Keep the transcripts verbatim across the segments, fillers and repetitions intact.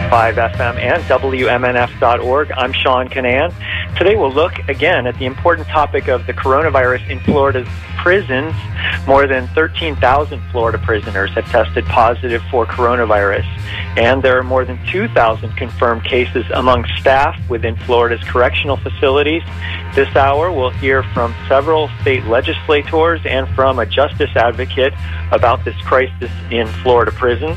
five F M and W M N F dot org. I'm Sean Canan. Today we'll look again at the important topic of the coronavirus in Florida's prisons. More than thirteen thousand Florida prisoners have tested positive for coronavirus, and there are more than two thousand confirmed cases among staff within Florida's correctional facilities. This hour we'll hear from several state legislators and from a justice advocate about this crisis in Florida prisons.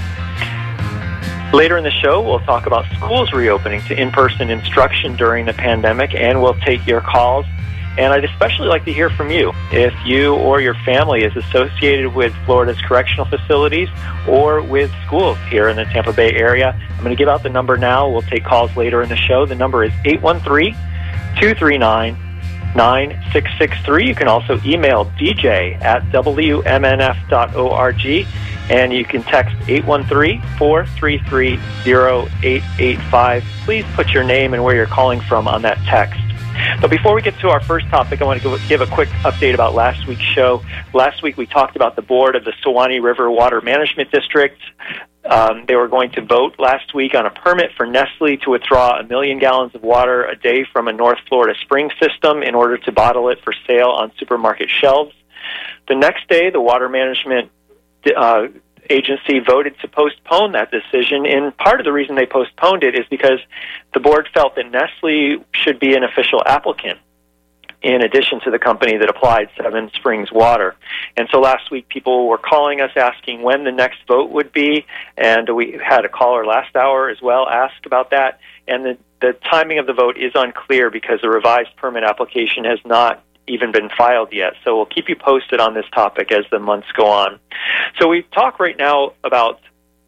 Later in the show, we'll talk about schools reopening to in-person instruction during the pandemic, and we'll take your calls. And I'd especially like to hear from you. If you or your family is associated with Florida's correctional facilities or with schools here in the Tampa Bay area, I'm going to give out the number now. We'll take calls later in the show. The number is eight one three, two three nine, nine six six three. You can also email D J at W M N F dot org. And you can text eight one three, four three three, zero eight eight five. Please put your name and where you're calling from on that text. But before we get to our first topic, I want to give a quick update about last week's show. Last week we talked about the board of the Suwannee River Water Management District. Um, they were going to vote last week on a permit for Nestle to withdraw a million gallons of water a day from a North Florida spring system in order to bottle it for sale on supermarket shelves. The next day, the Water Management Uh, agency voted to postpone that decision, and part of the reason they postponed it is because the board felt that Nestle should be an official applicant in addition to the company that applied Seven Springs Water. And so last week people were calling us asking when the next vote would be, and we had a caller last hour as well ask about that, and the, the timing of the vote is unclear because the revised permit application has not even been filed yet. So we'll keep you posted on this topic as the months go on. So we talk right now about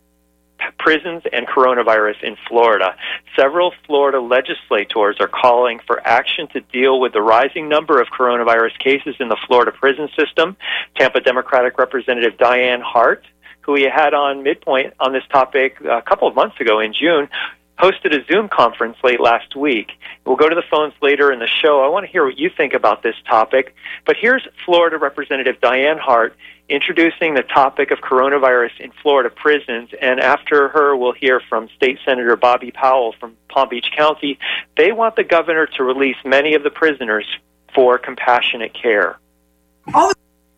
prisons and coronavirus in Florida. Several Florida legislators are calling for action to deal with the rising number of coronavirus cases in the Florida prison system. Tampa Democratic Representative Diane Hart, who we had on Midpoint on this topic a couple of months ago in June, hosted a Zoom conference late last week. We'll go to the phones later in the show. I want to hear what you think about this topic. But here's Florida Representative Diane Hart introducing the topic of coronavirus in Florida prisons. And after her, we'll hear from State Senator Bobby Powell from Palm Beach County. They want the governor to release many of the prisoners for compassionate care. Over,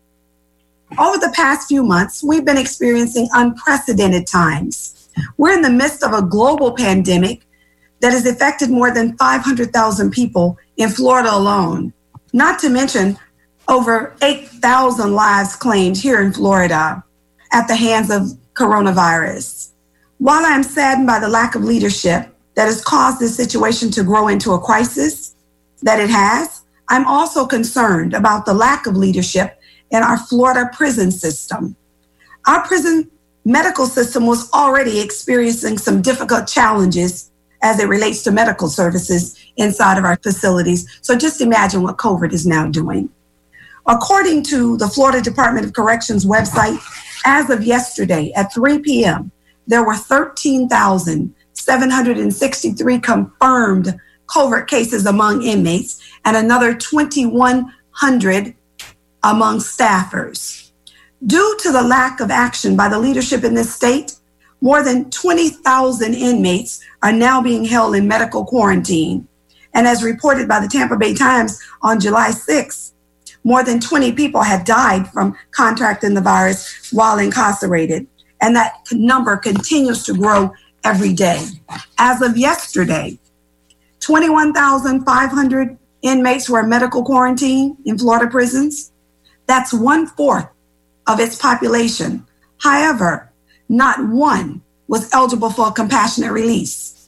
over the past few months, we've been experiencing unprecedented times. We're in the midst of a global pandemic that has affected more than five hundred thousand people in Florida alone, not to mention over eight thousand lives claimed here in Florida at the hands of coronavirus. While I'm saddened by the lack of leadership that has caused this situation to grow into a crisis that it has, I'm also concerned about the lack of leadership in our Florida prison system. Our prison medical system was already experiencing some difficult challenges as it relates to medical services inside of our facilities. So just imagine what COVID is now doing. According to the Florida Department of Corrections website, as of yesterday at three p.m., there were thirteen thousand seven hundred sixty-three confirmed COVID cases among inmates and another twenty-one hundred among staffers. Due to the lack of action by the leadership in this state, more than twenty thousand inmates are now being held in medical quarantine. And as reported by the Tampa Bay Times on July sixth, more than twenty people had died from contracting the virus while incarcerated. And that number continues to grow every day. As of yesterday, twenty-one thousand five hundred inmates were in medical quarantine in Florida prisons. That's one-fourth of its population. However, not one was eligible for a compassionate release.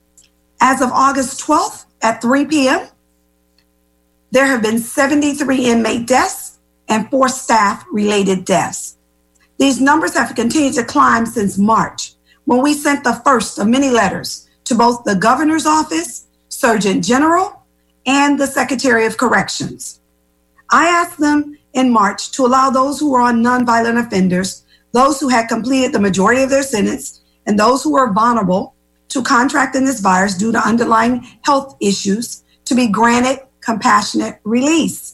As of August twelfth at three p.m., there have been seventy-three inmate deaths and four staff-related deaths. These numbers have continued to climb since March, when we sent the first of many letters to both the governor's office, Surgeon General, and the Secretary of Corrections. I asked them in March to allow those who were on nonviolent offenders, those who had completed the majority of their sentence, and those who were vulnerable to contracting this virus due to underlying health issues to be granted compassionate release.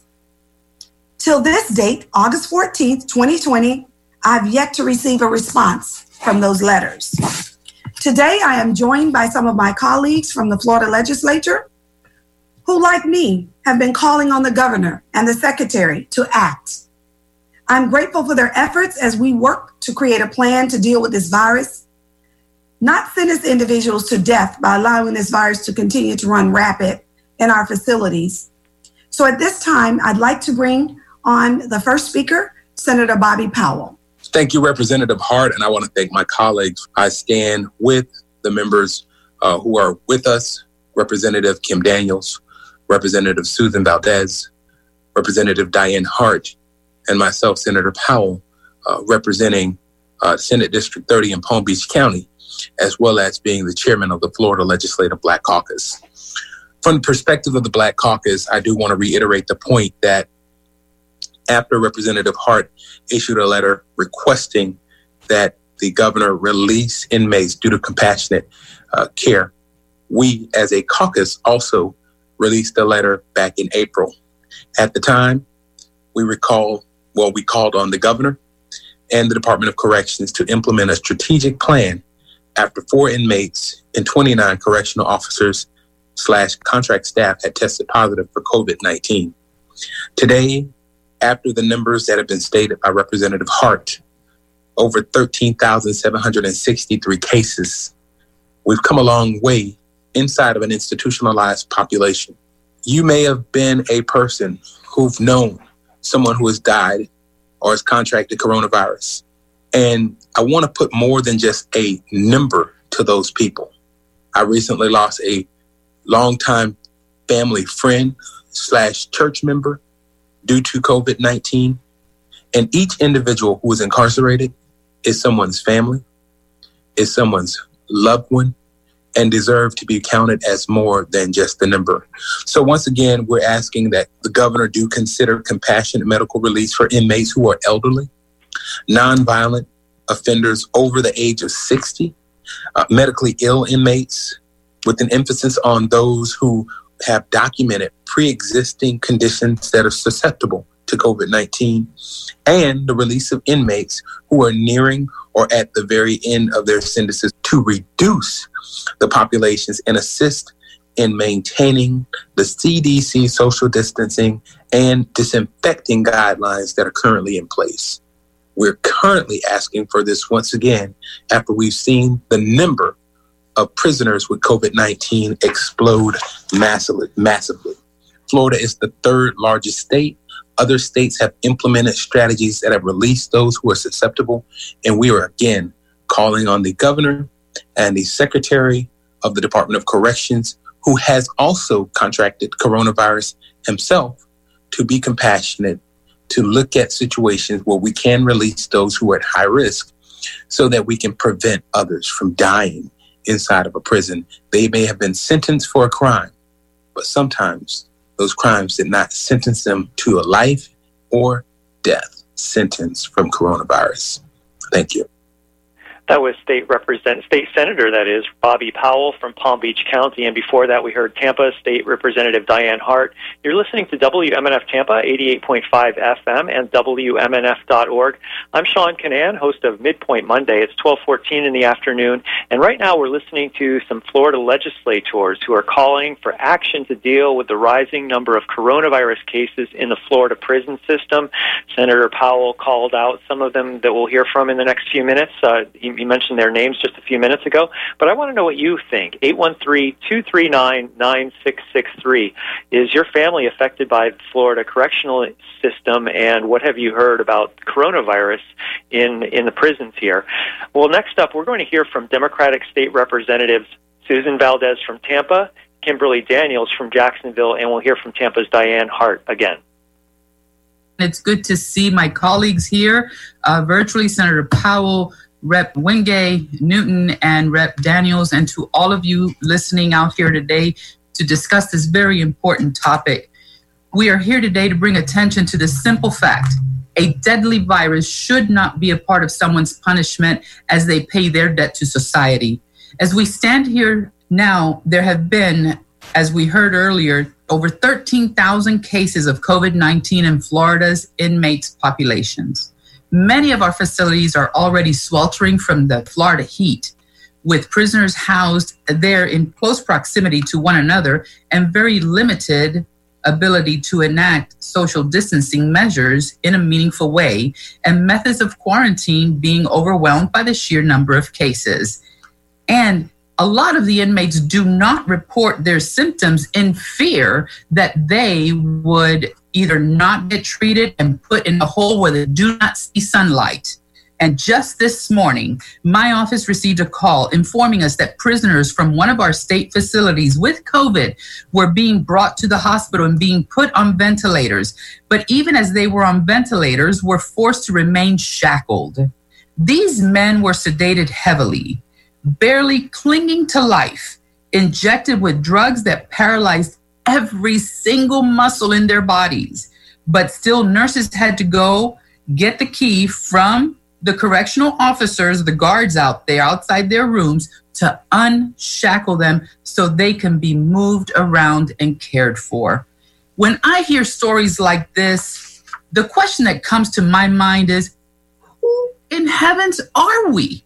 Till this date, August fourteenth, twenty twenty, I've yet to receive a response from those letters. Today, I am joined by some of my colleagues from the Florida legislature who, like me, have been calling on the governor and the secretary to act. I'm grateful for their efforts as we work to create a plan to deal with this virus, not sentence individuals to death by allowing this virus to continue to run rapid in our facilities. So at this time, I'd like to bring on the first speaker, Senator Bobby Powell. Thank you, Representative Hart, and I want to thank my colleagues. I stand with the members uh, who are with us, Representative Kim Daniels, Representative Susan Valdez, Representative Diane Hart, and myself, Senator Powell, uh, representing uh, Senate District thirty in Palm Beach County, as well as being the chairman of the Florida Legislative Black Caucus. From the perspective of the Black Caucus, I do want to reiterate the point that after Representative Hart issued a letter requesting that the governor release inmates due to compassionate uh, care, we as a caucus also released a letter back in April. At the time, we recall, well, we called on the governor and the Department of Corrections to implement a strategic plan after four inmates and twenty-nine correctional officers slash contract staff had tested positive for COVID nineteen. Today, after the numbers that have been stated by Representative Hart, over thirteen thousand seven hundred sixty-three cases, we've come a long way inside of an institutionalized population. You may have been a person who've known someone who has died or has contracted coronavirus. And I want to put more than just a number to those people. I recently lost a longtime family friend slash church member due to COVID nineteen. And each individual who is incarcerated is someone's family, is someone's loved one, and deserve to be counted as more than just the number. So once again, we're asking that the governor do consider compassionate medical release for inmates who are elderly, nonviolent offenders over the age of sixty, uh, medically ill inmates, with an emphasis on those who have documented pre-existing conditions that are susceptible to COVID nineteen, and the release of inmates who are nearing or at the very end of their sentences to reduce the populations and assist in maintaining the C D C social distancing and disinfecting guidelines that are currently in place. We're currently asking for this once again after we've seen the number of prisoners with COVID nineteen explode massively. massively. Florida is the third largest state. Other states have implemented strategies that have released those who are susceptible. And we are again calling on the governor and the secretary of the Department of Corrections, who has also contracted coronavirus himself, to be compassionate, to look at situations where we can release those who are at high risk so that we can prevent others from dying inside of a prison. They may have been sentenced for a crime, but sometimes those crimes did not sentence them to a life or death sentence from coronavirus. Thank you. That was State Represent State Senator, that is, Bobby Powell from Palm Beach County. And before that, we heard Tampa State Representative Diane Hart. You're listening to W M N F Tampa, eighty-eight point five F M and W M N F dot org. I'm Sean Canan, host of Midpoint Monday. It's twelve fourteen in the afternoon. And right now, we're listening to some Florida legislators who are calling for action to deal with the rising number of coronavirus cases in the Florida prison system. Senator Powell called out some of them that we'll hear from in the next few minutes. Uh, he, You mentioned their names just a few minutes ago, but I want to know what you think. eight one three, two three nine, nine six six three. Is your family affected by the Florida correctional system, and what have you heard about coronavirus in, in the prisons here? Well, next up, we're going to hear from Democratic State Representatives Susan Valdez from Tampa, Kimberly Daniels from Jacksonville, and we'll hear from Tampa's Diane Hart again. It's good to see my colleagues here, uh, virtually, Senator Powell, Representative Wingate, Newton, and Representative Daniels, and to all of you listening out here today to discuss this very important topic. We are here today to bring attention to the simple fact: a deadly virus should not be a part of someone's punishment as they pay their debt to society. As we stand here now, there have been, as we heard earlier, over thirteen thousand cases of COVID nineteen in Florida's inmates populations. Many of our facilities are already sweltering from the Florida heat. with prisoners housed there in close proximity to one another and very limited ability to enact social distancing measures in a meaningful way, and methods of quarantine being overwhelmed by the sheer number of cases. And a lot of the inmates do not report their symptoms in fear that they would either not get treated and put in a hole where they do not see sunlight. And just this morning, my office received a call informing us that prisoners from one of our state facilities with COVID were being brought to the hospital and being put on ventilators. But even as they were on ventilators, were forced to remain shackled. These men were sedated heavily, barely clinging to life, injected with drugs that paralyzed every single muscle in their bodies. But still, nurses had to go get the key from the correctional officers, the guards out there outside their rooms, to unshackle them so they can be moved around and cared for. When I hear stories like this, the question that comes to my mind is, who in heavens are we?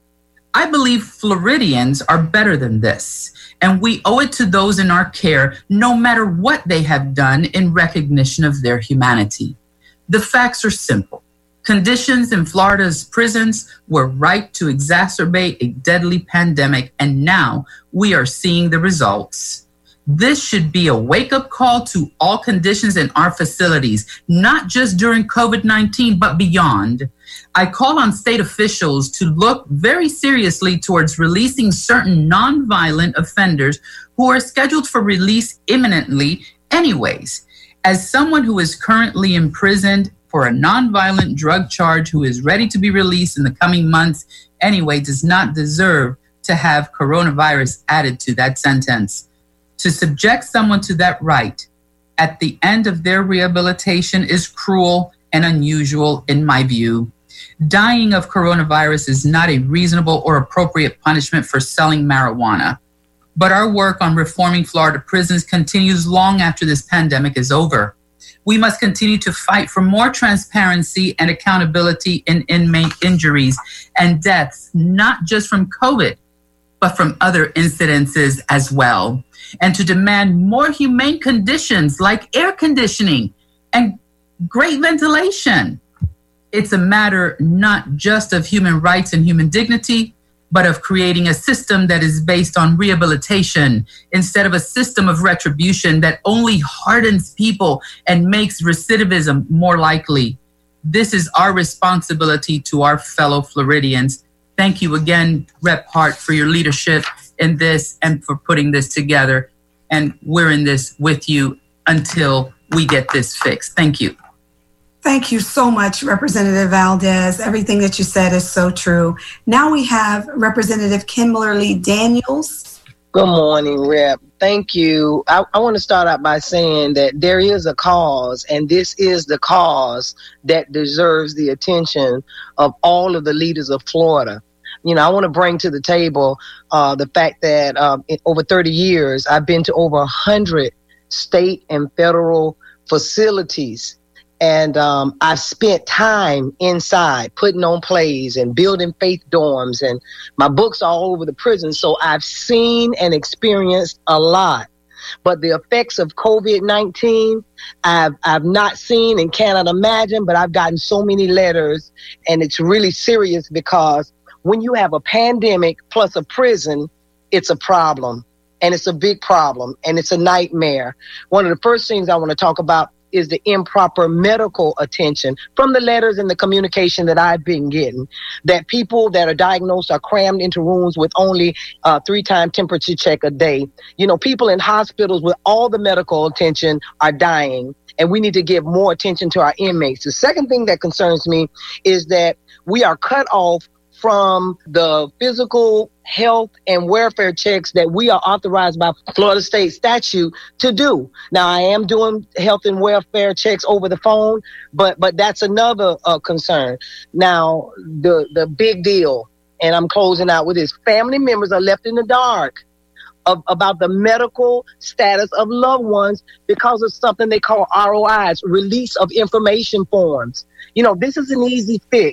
I believe Floridians are better than this, and we owe it to those in our care, no matter what they have done, in recognition of their humanity. The facts are simple. Conditions in Florida's prisons were ripe to exacerbate a deadly pandemic, and now we are seeing the results. This should be a wake-up call to all conditions in our facilities, not just during COVID nineteen, but beyond. I call on state officials to look very seriously towards releasing certain nonviolent offenders who are scheduled for release imminently anyways. As someone who is currently imprisoned for a nonviolent drug charge who is ready to be released in the coming months anyway does not deserve to have coronavirus added to that sentence. To subject someone to that right at the end of their rehabilitation is cruel and unusual in my view. Dying of coronavirus is not a reasonable or appropriate punishment for selling marijuana. But our work on reforming Florida prisons continues long after this pandemic is over. We must continue to fight for more transparency and accountability in inmate injuries and deaths, not just from COVID, but from other incidences as well. And to demand more humane conditions like air conditioning and great ventilation. It's a matter not just of human rights and human dignity, but of creating a system that is based on rehabilitation instead of a system of retribution that only hardens people and makes recidivism more likely. This is our responsibility to our fellow Floridians. Thank you again, Representative Hart, for your leadership in this and for putting this together. And we're in this with you until we get this fixed. Thank you. Thank you so much, Representative Valdez. Everything that you said is so true. Now we have Representative Kimberly Daniels. Good morning, Rep. Thank you. I, I want to start out by saying that there is a cause, and this is the cause that deserves the attention of all of the leaders of Florida. You know, I want to bring to the table uh, the fact that uh, in over thirty years, I've been to over one hundred state and federal facilities. And um, I've spent time inside putting on plays and building faith dorms, and my books are all over the prison. So I've seen and experienced a lot. But the effects of COVID nineteen, I've, I've not seen and cannot imagine, but I've gotten so many letters, and it's really serious because when you have a pandemic plus a prison, it's a problem, and it's a big problem, and it's a nightmare. One of the first things I want to talk about is the improper medical attention from the letters and the communication that I've been getting, that people that are diagnosed are crammed into rooms with only uh, three-time temperature check a day. You know, people in hospitals with all the medical attention are dying, and we need to give more attention to our inmates. The second thing that concerns me is that we are cut off from the physical health and welfare checks that we are authorized by Florida state statute to do. Now, I am doing health and welfare checks over the phone, but but that's another uh, concern. Now, the, the big deal, and I'm closing out with this, family members are left in the dark of, about the medical status of loved ones because of something they call R O Is, release of information forms. You know, this is an easy fix.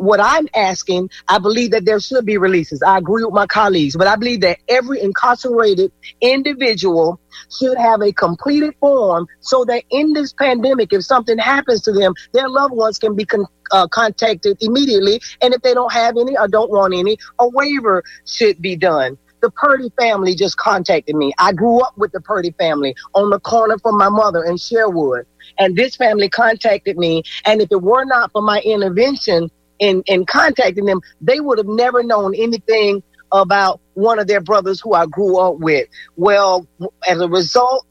what I'm asking, I believe that there should be releases. I agree with my colleagues, but I believe that every incarcerated individual should have a completed form so that in this pandemic, if something happens to them, their loved ones can be con- uh, contacted immediately. And if they don't have any or don't want any, a waiver should be done. The Purdy family just contacted me. I grew up with the Purdy family on the corner from my mother in Sherwood. And this family contacted me. And if it were not for my intervention in, in contacting them, they would have never known anything about one of their brothers who I grew up with. Well, as a result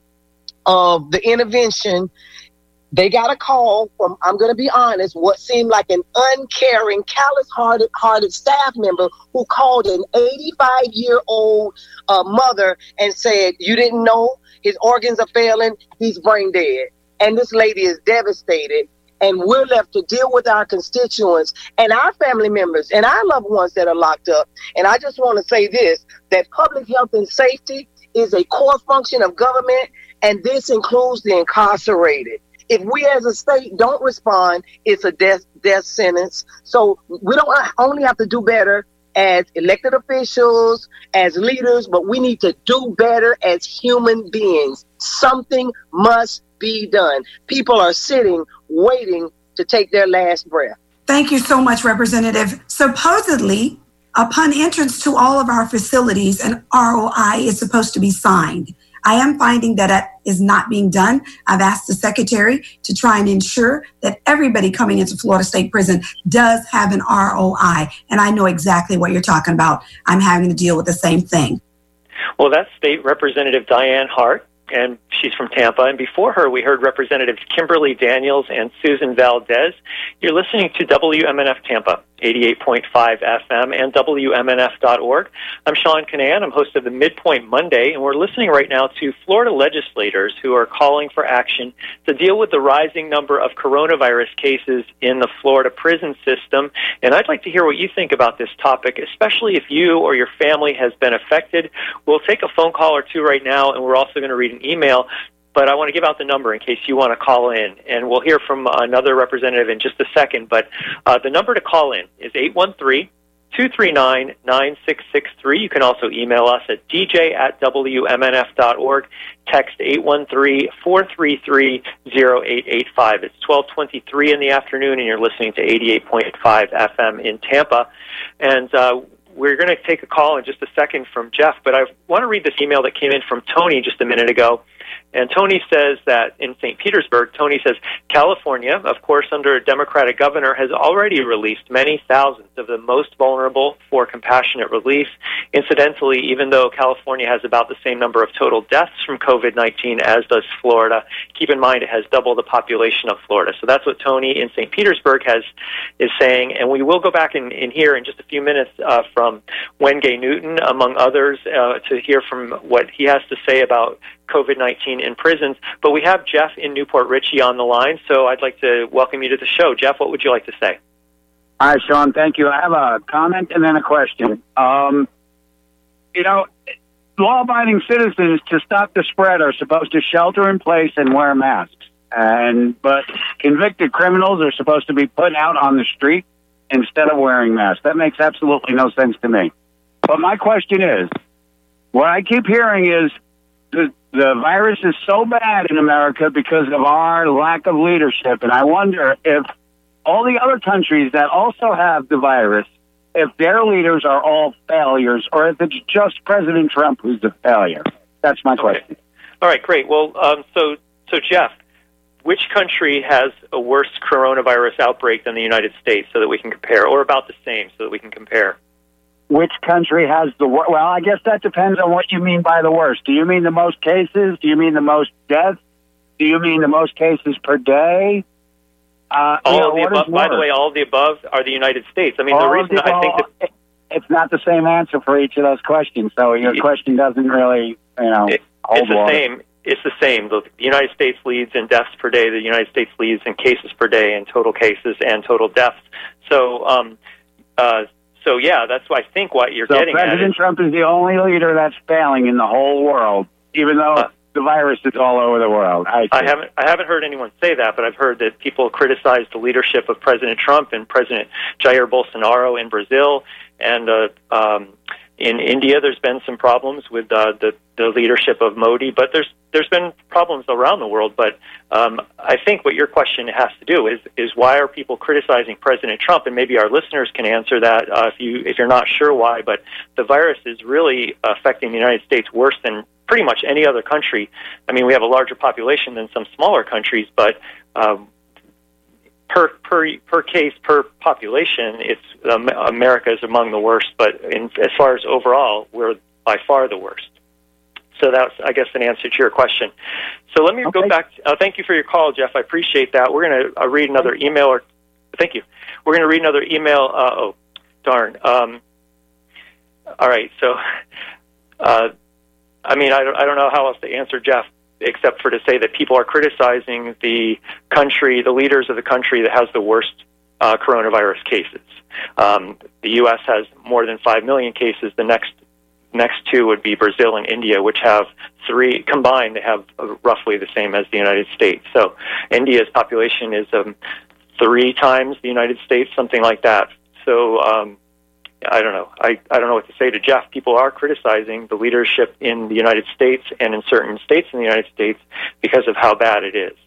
of the intervention, they got a call from, I'm going to be honest, what seemed like an uncaring, callous-hearted hearted staff member who called an eighty-five-year-old uh, mother and said, you didn't know his organs are failing, he's brain dead. And this lady is devastated. And we're left to deal with our constituents and our family members and our loved ones that are locked up. And I just want to say this, that public health and safety is a core function of government, and this includes the incarcerated. If we as a state don't respond, it's a death death sentence. So we don't only have to do better as elected officials, as leaders, but we need to do better as human beings. Something must be done. People are sitting, waiting to take their last breath. Thank you so much, Representative. Supposedly, upon entrance to all of our facilities, an R O I is supposed to be signed. I am finding that that is not being done. I've asked the secretary to try and ensure that everybody coming into Florida State Prison does have an R O I. And I know exactly what you're talking about. I'm having to deal with the same thing. Well, that's State Representative Diane Hart, and she's from Tampa. And before her, we heard Representatives Kimberly Daniels and Susan Valdez. You're listening to W M N F Tampa, eighty-eight point five F M, and W M N F dot org. I'm Sean Canan. I'm host of the Midpoint Monday, and we're listening right now to Florida legislators who are calling for action to deal with the rising number of coronavirus cases in the Florida prison system. And I'd like to hear what you think about this topic, especially if you or your family has been affected. We'll take a phone call or two right now, and we're also going to read an email. But I want to give out the number in case you want to call in. And we'll hear from another representative in just a second. But uh, the number to call in is eight one three, two three nine, nine six six three. You can also email us at d j at w m n f dot org. Text eight one three, four three three, zero eight eight five. It's twelve twenty-three in the afternoon, and you're listening to eighty-eight point five F M in Tampa. And uh, we're going to take a call in just a second from Jeff. But I want to read this email that came in from Tony just a minute ago. And Tony says that in Saint Petersburg, Tony says, California, of course, under a Democratic governor, has already released many thousands of the most vulnerable for compassionate release. Incidentally, even though California has about the same number of total deaths from COVID nineteen as does Florida, keep in mind it has double the population of Florida. So that's what Tony in Saint Petersburg has is saying. And we will go back in, in here in just a few minutes uh, from Wenge Newton, among others, uh, to hear from what he has to say about COVID nineteen in prisons. But we have Jeff in Newport Richey on the line, so I'd like to welcome you to the show. Jeff, what would you like to say? Hi, Sean. Thank you. I have a comment and then a question. Um, you know, law-abiding citizens, to stop the spread, are supposed to shelter in place and wear masks. And but convicted criminals are supposed to be put out on the street instead of wearing masks. That makes absolutely no sense to me. But my question is, what I keep hearing is the, the virus is so bad in America because of our lack of leadership. And I wonder if all the other countries that also have the virus, if their leaders are all failures, or if it's just President Trump who's the failure. That's my question. Okay. All right, great. Well, um, so so Jeff, which country has a worse coronavirus outbreak than the United States, so that we can compare, or about the same, so that we can compare? Which country has the worst? Well, I guess that depends on what you mean by the worst. Do you mean the most cases? Do you mean the most deaths? Do you mean the most cases per day? Uh, all you know, of the above. By the way, all of the above are the United States. I mean, all the reason the, I think that it's not the same answer for each of those questions. So your it, question doesn't really, you know, it, hold it's the water. same. It's the same. The United States leads in deaths per day. The United States leads in cases per day, and total cases and total deaths. So, um, uh, so yeah, that's why I think what you're so getting President at. President Trump is the only leader that's failing in the whole world, even though uh, the virus is all over the world. I, I haven't I haven't heard anyone say that, but I've heard that people criticize the leadership of President Trump and President Jair Bolsonaro in Brazil, and uh, um, in India. There's been some problems with uh, the the leadership of Modi, but there's there's been problems around the world. But um, I think what your question has to do is is why are people criticizing President Trump? And maybe our listeners can answer that uh, if you if you're not sure why. But the virus is really affecting the United States worse than pretty much any other country. I mean, we have a larger population than some smaller countries, but um, per per per case per population, it's um, America is among the worst. But in, as far as overall, we're by far the worst. So that's, I guess, an answer to your question. So let me okay. go back. To, uh, thank you for your call, Jeff. I appreciate that. We're going to uh, read another email. Or thank you. We're going to read another email. Uh, oh, darn. Um, all right. So, uh, I mean, I don't, I don't know how else to answer Jeff except for to say that people are criticizing the country, the leaders of the country that has the worst uh, coronavirus cases. Um, the U S has more than five million cases. The next Next two would be Brazil and India, which have three combined. They have roughly the same as the United States. So India's population is um, three times the United States, something like that. So um, I don't know. I, I don't know what to say to Jeff. People are criticizing the leadership in the United States and in certain states in the United States because of how bad it is.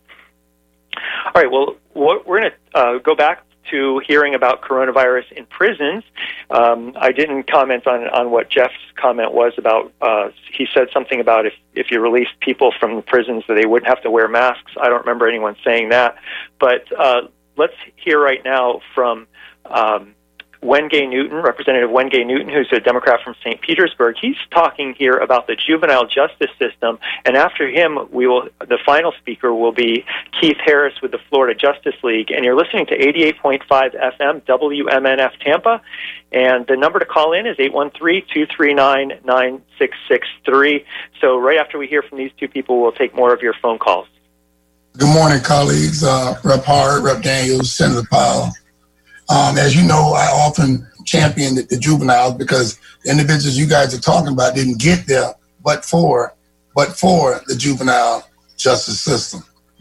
All right, well, we're going to uh, go back to hearing about coronavirus in prisons. Um, I didn't comment on, on what Jeff's comment was about. Uh, he said something about if, if you release people from the prisons that they wouldn't have to wear masks. I don't remember anyone saying that. But uh, let's hear right now from um, Wenge Newton, Representative Wenge Newton, who's a Democrat from Saint Petersburg. He's talking here about the juvenile justice system, and after him, we will. The final speaker will be Keith Harris with the Florida Justice League. And you're listening to eighty-eight point five F M W M N F Tampa, and the number to call in is eight one three, two three nine, nine six six three. So right after we hear from these two people, we'll take more of your phone calls. Good morning, colleagues. Uh, Rep Hart, Rep Daniels, Senator Powell. Um, as you know, I often champion the, the juveniles because the individuals you guys are talking about didn't get there but for, but for the juvenile justice system.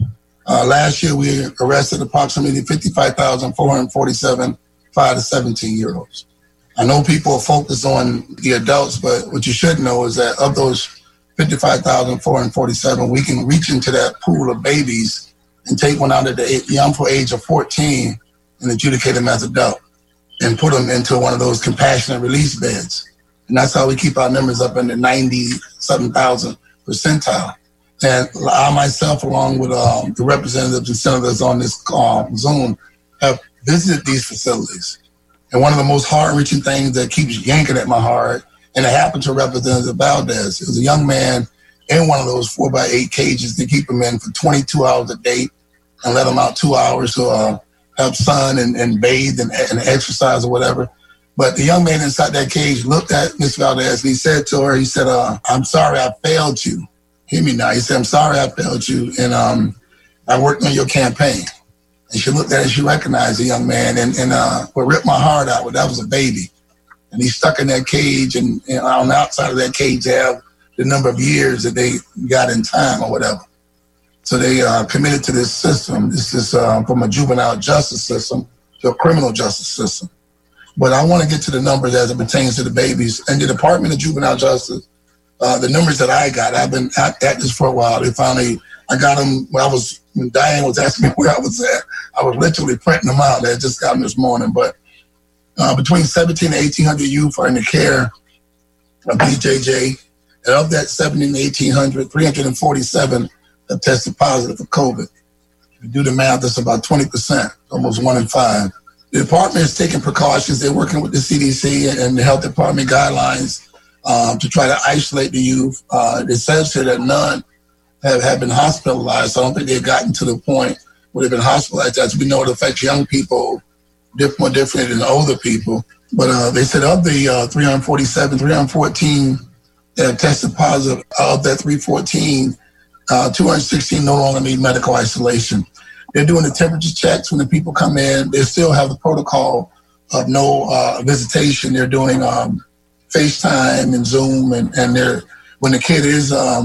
Uh, last year, we arrested approximately fifty-five thousand four hundred forty-seven five to seventeen-year-olds. I know people are focused on the adults, but what you should know is that of those fifty-five thousand four hundred forty-seven, we can reach into that pool of babies and take one out at the young for age of fourteen and adjudicate them as adult and put them into one of those compassionate release beds. And that's how we keep our numbers up in the ninety-seven thousand percentile. And I myself, along with um, the representatives and senators on this um, Zoom, have visited these facilities. And one of the most heart-reaching things that keeps yanking at my heart, and it happened to Representative Valdez, it was a young man in one of those four by eight cages. They keep him in for twenty-two hours a day and let him out two hours to uh, have sun and, and bathe and, and exercise or whatever. But the young man inside that cage looked at Miz Valdez and he said to her, he said, uh, I'm sorry I failed you. Hear me now. He said, I'm sorry I failed you. And um, I worked on your campaign. And she looked at it and she recognized the young man. And, and uh, what ripped my heart out, well, that was a baby. And he's stuck in that cage. And, and on the outside of that cage, they have the number of years that they got in time or whatever. So they are uh, committed to this system. This is uh, from a juvenile justice system to a criminal justice system. But I want to get to the numbers as it pertains to the babies. And the Department of Juvenile Justice, uh, the numbers that I got, I've been at, at this for a while. They finally, I got them when I was, when Diane was asking me where I was at, I was literally printing them out. I just got them this morning. But uh, between seventeen and eighteen hundred youth are in the care of B J J. And of that seventeen to eighteen hundred, three hundred forty-seven have tested positive for COVID. If you do the math, that's about twenty percent, almost one in five. The department is taking precautions. They're working with the C D C and the health department guidelines um, to try to isolate the youth. Uh, it says here that none have, have been hospitalized. So I don't think they've gotten to the point where they've been hospitalized. As we know, it affects young people diff- more differently than older people. But uh, they said of the uh, three hundred forty-seven, three hundred fourteen that have tested positive, of that three hundred fourteen, Uh, two hundred sixteen no longer need medical isolation. They're doing the temperature checks when the people come in. They still have the protocol of no uh, visitation. They're doing um, FaceTime and Zoom, and, and they're when the kid is um,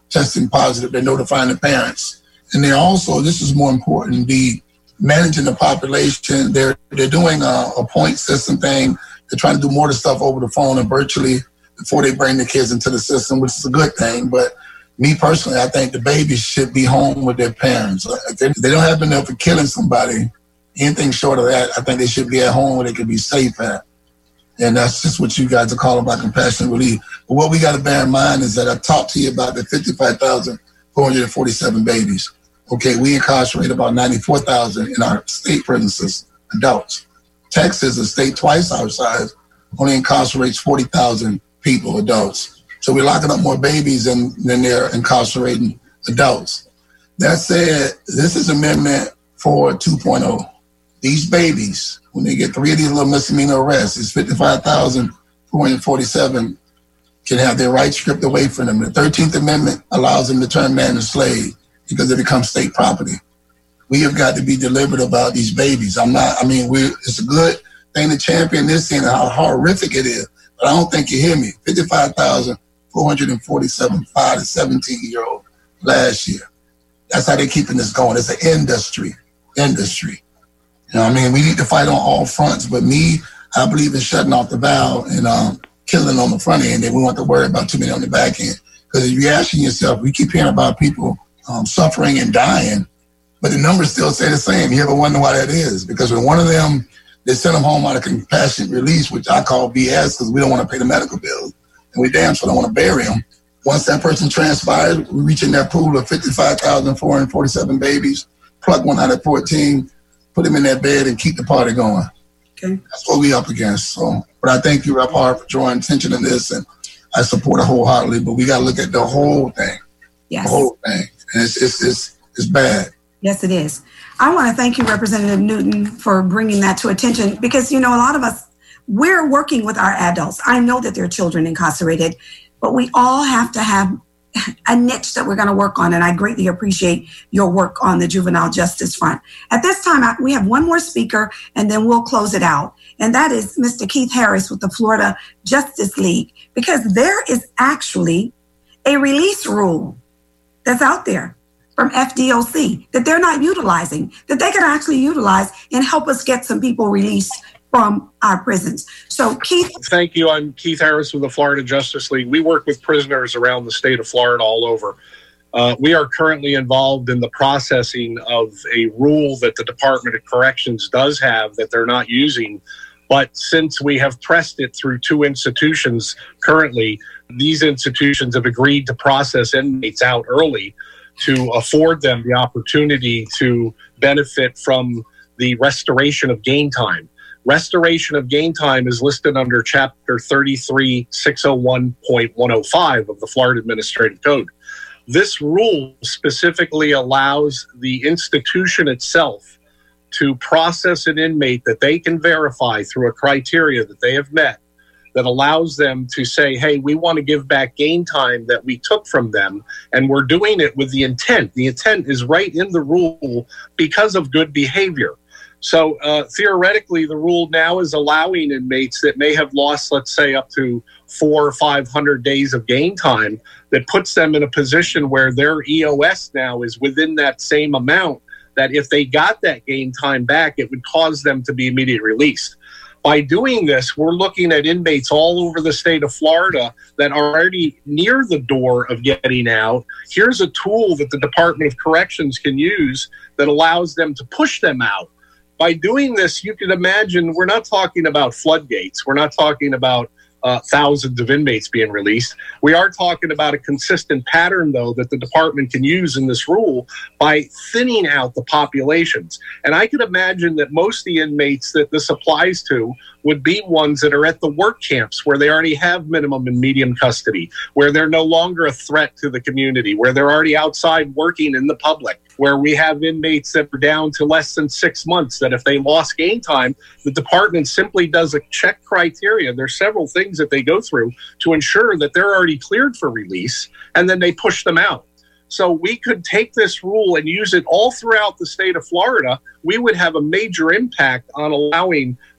testing positive, they're notifying the parents. And they're also, this is more important, the managing the population. They're they're doing a, a point system thing. They're trying to do more of the stuff over the phone and virtually before they bring the kids into the system, which is a good thing. But me personally, I think the babies should be home with their parents. If they, they don't have enough for killing somebody, anything short of that, I think they should be at home where they can be safe at. And that's just what you guys are calling about compassionate relief. But what we got to bear in mind is that I talked to you about the fifty-five thousand four hundred forty-seven babies. Okay, we incarcerate about ninety-four thousand in our state prison system, adults. Texas, a state twice our size, only incarcerates forty thousand people, adults. So we're locking up more babies than, than they're incarcerating adults. That said, this is Amendment four two point oh. These babies, when they get three of these little misdemeanor arrests, it's fifty-five thousand four hundred forty-seven can have their rights stripped away from them. The thirteenth Amendment allows them to turn man and slave because they become state property. We have got to be deliberate about these babies. I'm not, I mean, we're, it's a good thing to champion this thing and how horrific it is, but I don't think you hear me. fifty-five thousand four hundred forty-seven five to seventeen-year-old last year. That's how they're keeping this going. It's an industry, industry. You know what I mean? We need to fight on all fronts, but me, I believe in shutting off the valve and um, killing on the front end, and we want to worry about too many on the back end. Because if you're asking yourself, we keep hearing about people um, suffering and dying, but the numbers still say the same. You ever wonder why that is? Because when one of them, they send them home out of compassionate release, which I call B S because we don't want to pay the medical bills, and we damn sure don't want to bury them. Once that person transpires, we reach in that pool of fifty-five thousand four hundred forty-seven babies, plug one out of fourteen, put them in that bed and keep the party going. Okay. That's what we up against. So, but I thank you, Rep Hart, for drawing attention to this, and I support it wholeheartedly. But we got to look at the whole thing. Yes. The whole thing, and it's it's it's, it's bad. Yes, it is. I want to thank you, Representative Newton, for bringing that to attention because, you know, a lot of us, we're working with our adults. I know that there are children incarcerated, but we all have to have a niche that we're going to work on, and I greatly appreciate your work on the juvenile justice front. At this time, we have one more speaker, and then we'll close it out, and that is Mister Keith Harris with the Florida Justice League, because there is actually a release rule that's out there from F D O C that they're not utilizing, that they could actually utilize and help us get some people released from our prisons. So, Keith. Thank you. I'm Keith Harris with the Florida Justice League. We work with prisoners around the state of Florida all over. Uh, we are currently involved in the processing of a rule that the Department of Corrections does have that they're not using. But since we have pressed it through two institutions currently, these institutions have agreed to process inmates out early to afford them the opportunity to benefit from the restoration of gain time. Restoration of gain time is listed under Chapter thirty-three six oh one point one oh five of the Florida Administrative Code. This rule specifically allows the institution itself to process an inmate that they can verify through a criteria that they have met that allows them to say, hey, we want to give back gain time that we took from them, and we're doing it with the intent. The intent is right in the rule because of good behavior. So uh, theoretically, the rule now is allowing inmates that may have lost, let's say, up to four or five hundred days of gain time, that puts them in a position where their E O S now is within that same amount, that if they got that gain time back, it would cause them to be immediately released. By doing this, we're looking at inmates all over the state of Florida that are already near the door of getting out. Here's a tool that the Department of Corrections can use that allows them to push them out. By doing this, you can imagine we're not talking about floodgates. We're not talking about uh, thousands of inmates being released. We are talking about a consistent pattern, though, that the department can use in this rule by thinning out the populations. And I can imagine that most of the inmates that this applies to would be ones that are at the work camps where they already have minimum and medium custody, where they're no longer a threat to the community, where they're already outside working in the public, where we have inmates that are down to less than six months, that if they lost gain time, the department simply does a check criteria. There's several things that they go through to ensure that they're already cleared for release, and then they push them out. So we could take this rule and use it all throughout the state of Florida. We would have a major impact on allowing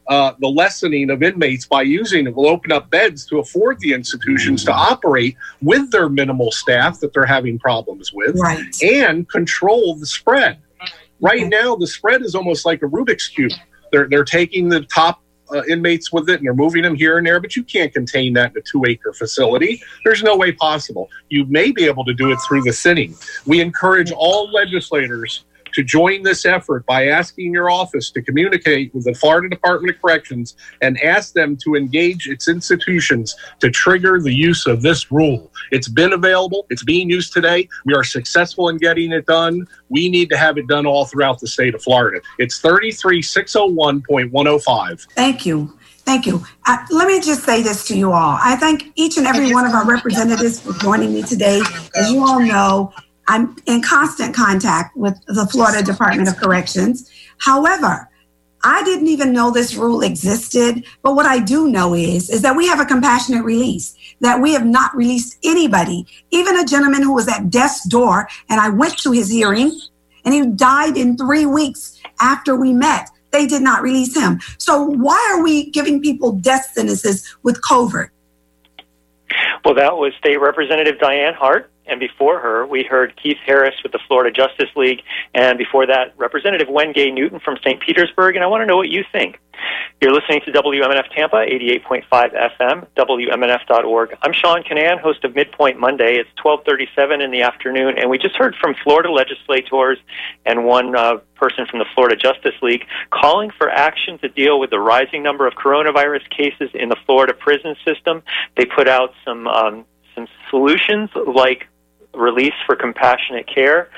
uh, the lessening of inmates by using it will open up beds to afford the institutions to operate with their minimal staff that they're having problems with, right, and control the spread. Right okay. now, the spread is almost like a Rubik's Cube. They're, they're taking the top Uh, inmates with it, and they're moving them here and there, but you can't contain that in a two-acre facility. There's no way possible. You may be able to do it through the thinning. We encourage all legislators to join this effort by asking your office to communicate with the Florida Department of Corrections and ask them to engage its institutions to trigger the use of this rule. It's been available. It's being used today. We are successful in getting it done. We need to have it done all throughout the state of Florida. It's thirty-three six oh one point one oh five. Thank you. Thank you. Uh, let me just say this to you all. I thank each and every one of our representatives for joining me today. As you all know, I'm in constant contact with the Florida Department of Corrections. However, I didn't even know this rule existed, but what I do know is, is that we have a compassionate release, that we have not released anybody, even a gentleman who was at death's door, and I went to his hearing, and he died in three weeks after we met. They did not release him. So why are we giving people death sentences with COVID? Well, that was State Representative Diane Hart. And before her, we heard Keith Harris with the Florida Justice League. And before that, Representative Wenge Newton from Saint Petersburg. And I want to know what you think. You're listening to W M N F Tampa, eighty-eight point five F M, W M N F dot org. I'm Sean Canan, host of Midpoint Monday. It's twelve thirty-seven in the afternoon, and we just heard from Florida legislators and one uh, person from the Florida Justice League calling for action to deal with the rising number of coronavirus cases in the Florida prison system. They put out some um, some solutions like release for compassionate care.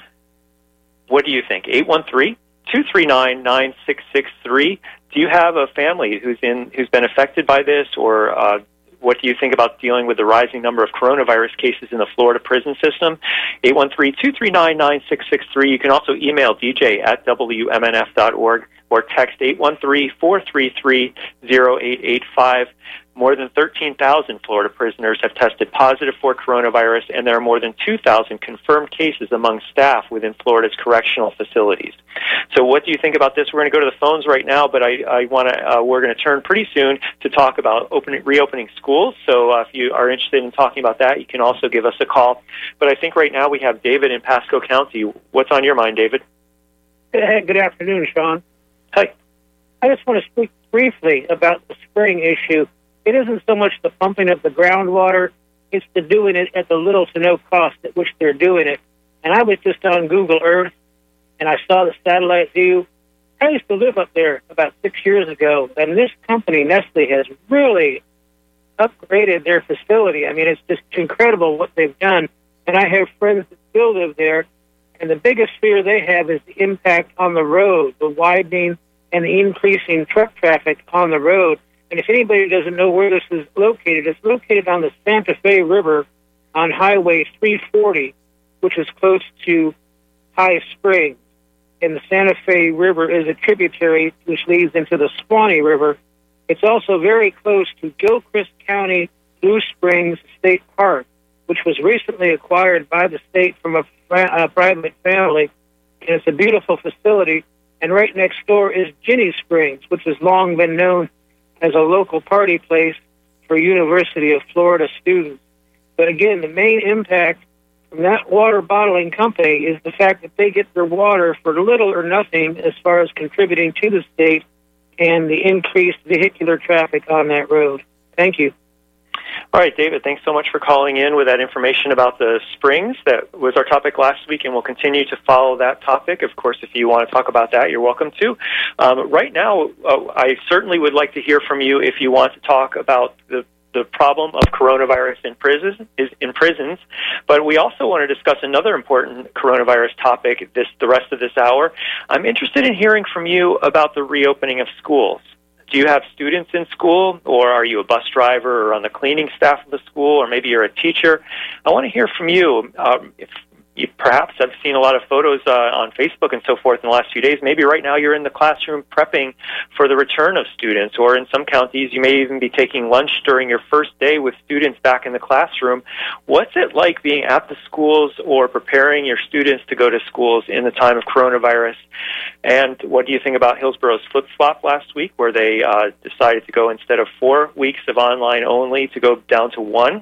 What do you think? eight one three, two three nine, nine six six three. Do you have a family who's in who's been affected by this, or uh, what do you think about dealing with the rising number of coronavirus cases in the Florida prison system? eight one three, two three nine, nine six six three. You can also email D J at W M N F dot org or text eight one three, four three three, zero eight eight five. More than thirteen thousand Florida prisoners have tested positive for coronavirus, and there are more than two thousand confirmed cases among staff within Florida's correctional facilities. So what do you think about this? We're going to go to the phones right now, but I, I want to. Uh, we're going to turn pretty soon to talk about opening, reopening schools. So uh, if you are interested in talking about that, you can also give us a call. But I think right now we have David in Pasco County. What's on your mind, David? Hey, good afternoon, Sean. Hi. I just want to speak briefly about the spraying issue. It isn't so much the pumping of the groundwater, it's the doing it at the little to no cost at which they're doing it. And I was just on Google Earth, and I saw the satellite view. I used to live up there about six years ago, and this company, Nestle, has really upgraded their facility. I mean, it's just incredible what they've done. And I have friends that still live there, and the biggest fear they have is the impact on the road, the widening and the increasing truck traffic on the road. And if anybody doesn't know where this is located, it's located on the Santa Fe River on Highway three forty, which is close to High Springs. And the Santa Fe River is a tributary which leads into the Swanee River. It's also very close to Gilchrist County Blue Springs State Park, which was recently acquired by the state from a, a private family. And it's a beautiful facility. And right next door is Ginny Springs, which has long been known as a local party place for University of Florida students. But again, the main impact from that water bottling company is the fact that they get their water for little or nothing as far as contributing to the state and the increased vehicular traffic on that road. Thank you. All right, David, thanks so much for calling in with that information about the springs. That was our topic last week, and we'll continue to follow that topic. Of course, if you want to talk about that, you're welcome to. Um, right now, uh, I certainly would like to hear from you if you want to talk about the the problem of coronavirus in prisons, is in prisons. But we also want to discuss another important coronavirus topic this the rest of this hour. I'm interested in hearing from you about the reopening of schools. Do you have students in school, or are you a bus driver or on the cleaning staff of the school, or maybe you're a teacher? I want to hear from you. Um, if you perhaps have seen a lot of photos uh, on Facebook and so forth in the last few days. Maybe right now you're in the classroom prepping for the return of students, or in some counties you may even be taking lunch during your first day with students back in the classroom. What's it like being at the schools or preparing your students to go to schools in the time of coronavirus? And what do you think about Hillsborough's flip-flop last week, where they uh, decided to go, instead of four weeks of online only, to go down to one?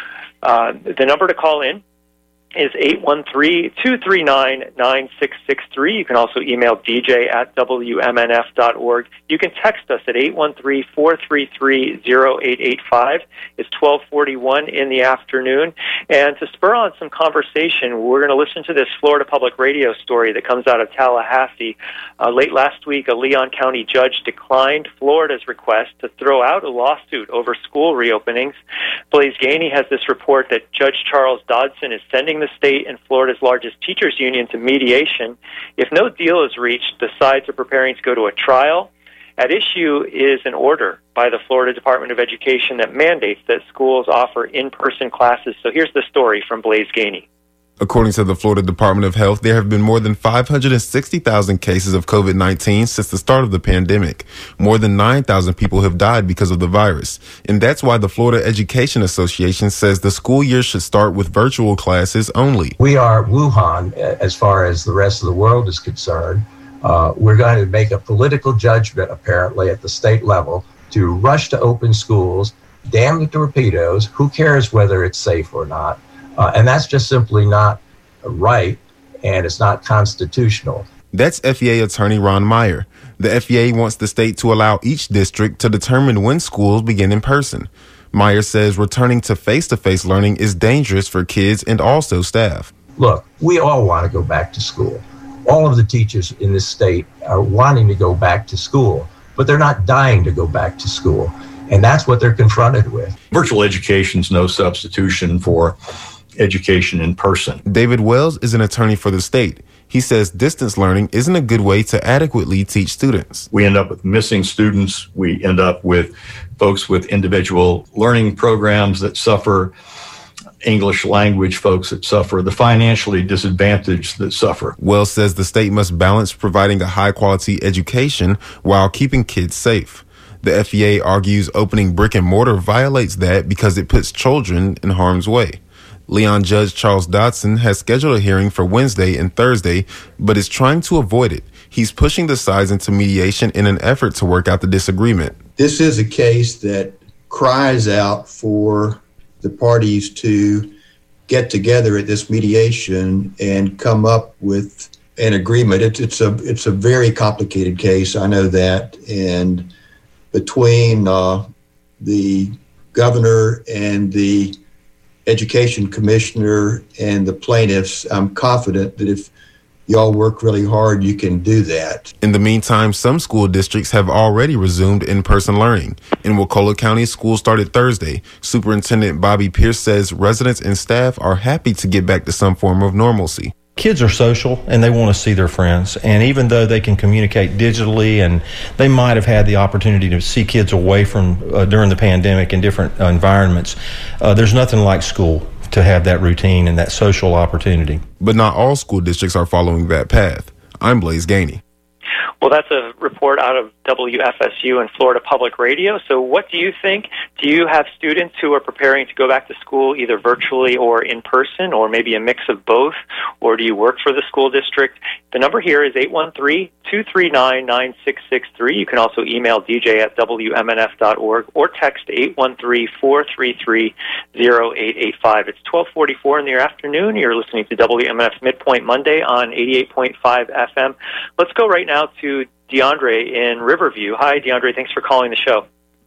Uh, the number to call in is eight one three, two three nine, nine six six three. You can also email d j at w m n f dot org. You can text us at eight one three, four three three, zero eight eight five. It's twelve forty-one in the afternoon. And to spur on some conversation, we're going to listen to this Florida Public Radio story that comes out of Tallahassee. Uh, late last week, a Leon County judge declined Florida's request to throw out a lawsuit over school reopenings. Blaise Gainey has this report that Judge Charles Dodson is sending the state and Florida's largest teachers union to mediation. If no deal is reached, the sides are preparing to go to a trial. At issue is an order by the Florida Department of Education that mandates that schools offer in-person classes. So here's the story from Blaise Gainey. According to the Florida Department of Health, there have been more than five hundred sixty thousand cases of COVID nineteen since the start of the pandemic. More than nine thousand people have died because of the virus. And that's why the Florida Education Association says the school year should start with virtual classes only. We are Wuhan as far as the rest of the world is concerned. Uh, we're going to make a political judgment, apparently, at the state level to rush to open schools. Damn the torpedoes. Who cares whether it's safe or not? Uh, and that's just simply not right, and it's not constitutional. That's F E A attorney Ron Meyer. The F E A wants the state to allow each district to determine when schools begin in person. Meyer says returning to face-to-face learning is dangerous for kids and also staff. Look, we all want to go back to school. All of the teachers in this state are wanting to go back to school, but they're not dying to go back to school. And that's what they're confronted with. Virtual education is no substitution for education in person. David Wells is an attorney for the state. He says distance learning isn't a good way to adequately teach students. We end up with missing students. We end up with folks with individual learning programs that suffer, English language folks that suffer, the financially disadvantaged that suffer. Wells says the state must balance providing a high-quality education while keeping kids safe. The F E A argues opening brick and mortar violates that because it puts children in harm's way. Leon Judge Charles Dodson has scheduled a hearing for Wednesday and Thursday, but is trying to avoid it. He's pushing the sides into mediation in an effort to work out the disagreement. This is a case that cries out for the parties to get together at this mediation and come up with an agreement. It's, it's a it's a very complicated case, I know that, and between uh, the governor and the education commissioner and the plaintiffs, I'm confident that if y'all work really hard, you can do that. In the meantime, some school districts have already resumed in-person learning. In Wakulla County, school started Thursday. Superintendent Bobby Pierce says residents and staff are happy to get back to some form of normalcy. Kids are social and they want to see their friends. And even though they can communicate digitally and they might have had the opportunity to see kids away from uh, during the pandemic in different uh, environments, uh, there's nothing like school to have that routine and that social opportunity. But not all school districts are following that path. I'm Blaise Gainey. Well, that's a report out of W F S U and Florida Public Radio. So what do you think? Do you have students who are preparing to go back to school either virtually or in person, or maybe a mix of both? Or do you work for the school district? The number here is eight one three, two three nine, nine six six three. You can also email d j at w m n f dot org or text eight one three, four three three, zero eight eight five. It's twelve forty-four in the afternoon. You're listening to W M N F Midpoint Monday on eighty-eight point five F M. Let's go right now to DeAndre in Riverview. Hi, DeAndre. Thanks for calling the show.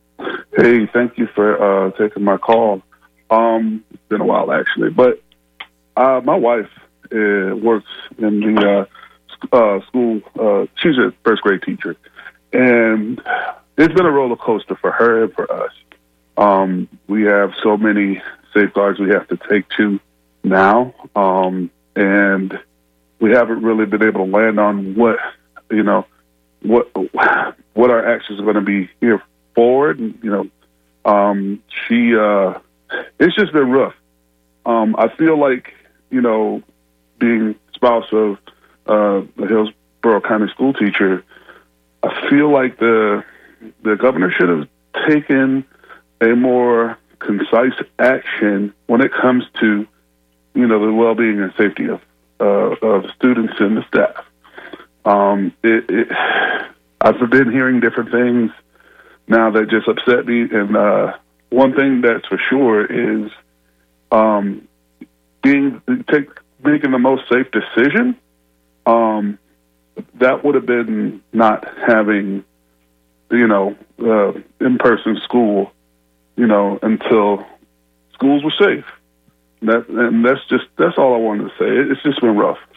Hey, thank you for uh, taking my call. Um, it's been a while, actually. But uh, my wife uh, works in the uh, uh, school. Uh, she's a first grade teacher. And it's been a roller coaster for her and for us. Um, we have so many safeguards we have to take to now. Um, and we haven't really been able to land on what, you know, what what our actions are going to be here forward. And, you know, um, she, uh, it's just been rough. Um, I feel like, you know, being spouse of uh, the Hillsborough County school teacher, I feel like the the governor should have taken a more concise action when it comes to, you know, the well-being and safety of uh, of students and the staff. Um, it, it, I've been hearing different things now that just upset me, and uh, one thing that's for sure is um, being take making the most safe decision. Um, that would have been not having, you know, uh, in-person school, you know, until schools were safe. That and that's just that's all I wanted to say. It's just been rough.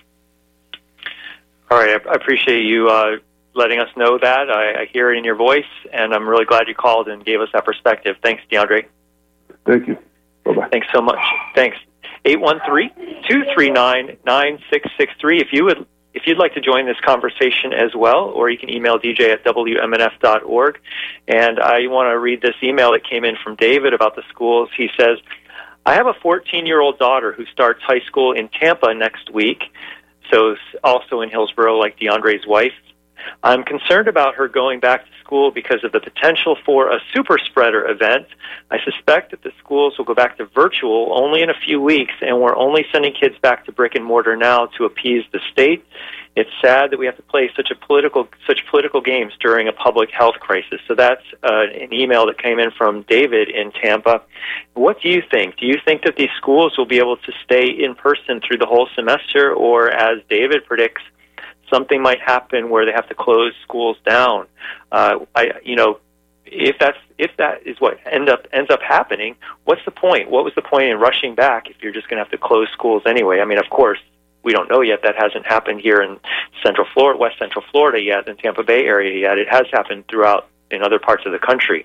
All right, I appreciate you uh, letting us know that. I, I hear it in your voice, and I'm really glad you called and gave us that perspective. Thanks, DeAndre. Thank you. Bye-bye. Thanks so much. Thanks. eight one three, two three nine, nine six six three. If you would, if you'd like to join this conversation as well, or you can email D J at W M N F dot org. And I want to read this email that came in from David about the schools. He says, I have a fourteen-year-old daughter who starts high school in Tampa next week, so also in Hillsborough like DeAndre's wife. I'm concerned about her going back to school because of the potential for a super spreader event. I suspect that the schools will go back to virtual only in a few weeks, and we're only sending kids back to brick and mortar now to appease the state. It's sad that we have to play such a political, such political games during a public health crisis. So that's uh, an email that came in from David in Tampa. What do you think? Do you think that these schools will be able to stay in person through the whole semester, or as David predicts, something might happen where they have to close schools down? Uh, I, you know, if that's if that is what end up ends up happening, what's the point? What was the point in rushing back if you're just going to have to close schools anyway? I mean, of course, we don't know yet. That hasn't happened here in Central Florida, West Central Florida yet, in Tampa Bay area yet. It has happened throughout in other parts of the country.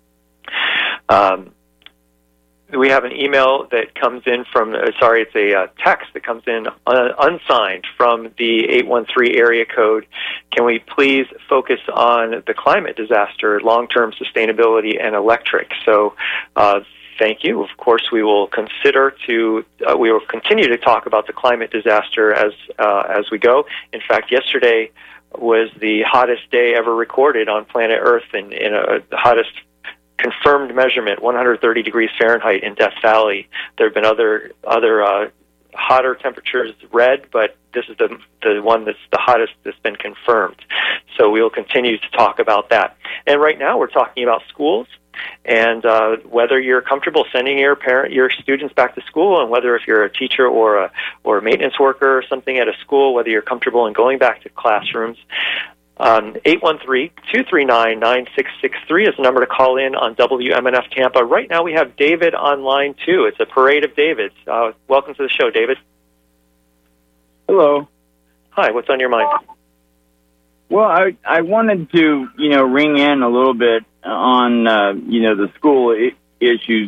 Um, we have an email that comes in from, uh, sorry, it's a uh, text that comes in uh, unsigned from the eight one three area code. Can we please focus on the climate disaster, long-term sustainability, and electric? So uh, thank you. Of course, we will consider to, uh, we will continue to talk about the climate disaster as uh, as we go. In fact, yesterday was the hottest day ever recorded on planet Earth, in, in a, the hottest confirmed measurement, one hundred thirty degrees Fahrenheit in Death Valley. There have been other other uh, hotter temperatures read, but this is the the one that's the hottest that's been confirmed. So we will continue to talk about that. And right now we're talking about schools and uh, whether you're comfortable sending your parent your students back to school, and whether if you're a teacher or a or a maintenance worker or something at a school, whether you're comfortable in going back to classrooms. Um, eight one three, two three nine, nine six six three is the number to call in on W M N F Tampa. Right now we have David on line two. It's a parade of Davids. Uh, welcome to the show, David. Hello. Hi, what's on your mind? Well, I I wanted to, you know, ring in a little bit on, uh, you know, the school I- issues.